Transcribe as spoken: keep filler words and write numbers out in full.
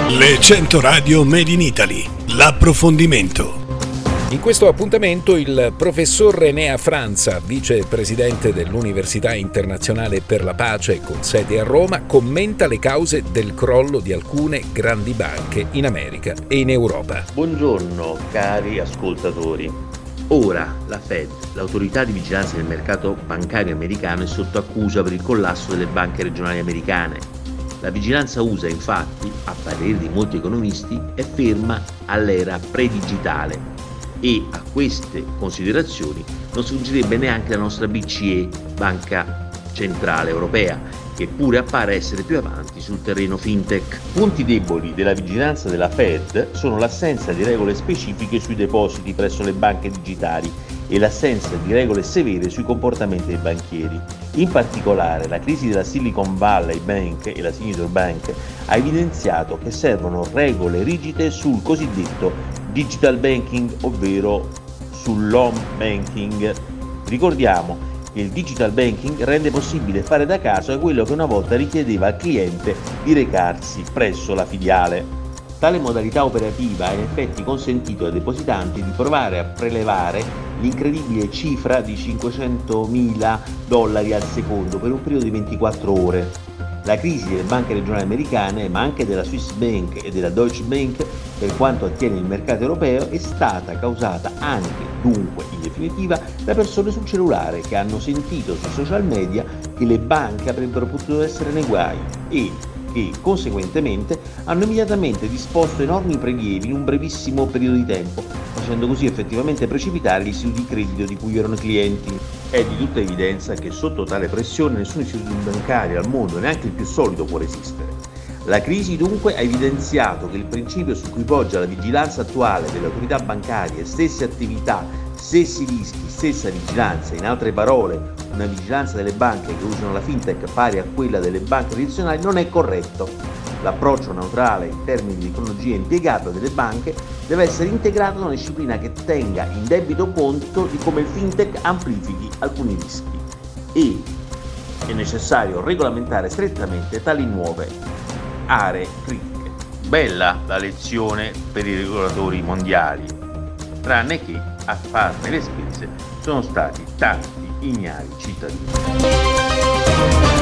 Le cento radio Made in Italy, l'approfondimento. In questo appuntamento il professor Enea Franza, vicepresidente dell'Università Internazionale per la Pace con sede a Roma, commenta le cause del crollo di alcune grandi banche in America e in Europa. Buongiorno cari ascoltatori. Ora la Fed, l'autorità di vigilanza del mercato bancario americano, è sotto accusa per il collasso delle banche regionali americane. La vigilanza U S A, infatti, a parere di molti economisti, è ferma all'era pre-digitale e a queste considerazioni non si fungerebbe neanche la nostra B C E, Banca Centrale Europea, che pure appare essere più avanti sul terreno fintech. Punti deboli della vigilanza della Fed sono l'assenza di regole specifiche sui depositi presso le banche digitali e l'assenza di regole severe sui comportamenti dei banchieri. In particolare, la crisi della Silicon Valley Bank e la Signature Bank ha evidenziato che servono regole rigide sul cosiddetto digital banking, ovvero sull'home banking. Ricordiamo che il digital banking rende possibile fare da casa quello che una volta richiedeva al cliente di recarsi presso la filiale. Tale modalità operativa ha in effetti consentito ai depositanti di provare a prelevare l'incredibile cifra di cinquecentomila dollari al secondo per un periodo di ventiquattro ore. La crisi delle banche regionali americane, ma anche della Swiss Bank e della Deutsche Bank, per quanto attiene il mercato europeo, è stata causata anche, dunque, in definitiva, da persone sul cellulare che hanno sentito sui social media che le banche avrebbero potuto essere nei guai e che, conseguentemente, hanno immediatamente disposto enormi prelievi in un brevissimo periodo di tempo, facendo così effettivamente precipitare gli istituti di credito di cui erano clienti. È di tutta evidenza che sotto tale pressione nessun istituto bancario al mondo, neanche il più solido, può resistere. La crisi dunque ha evidenziato che il principio su cui poggia la vigilanza attuale delle autorità bancarie, stesse attività, stessi rischi, stessa vigilanza, in altre parole una vigilanza delle banche che usano la fintech pari a quella delle banche tradizionali, non è corretto. L'approccio neutrale in termini di tecnologia impiegata delle banche deve essere integrato da una disciplina che tenga in debito conto di come il fintech amplifichi alcuni rischi e è necessario regolamentare strettamente tali nuove aree critiche. Bella la lezione per i regolatori mondiali, tranne che a farne le spese sono stati tanti ignari cittadini.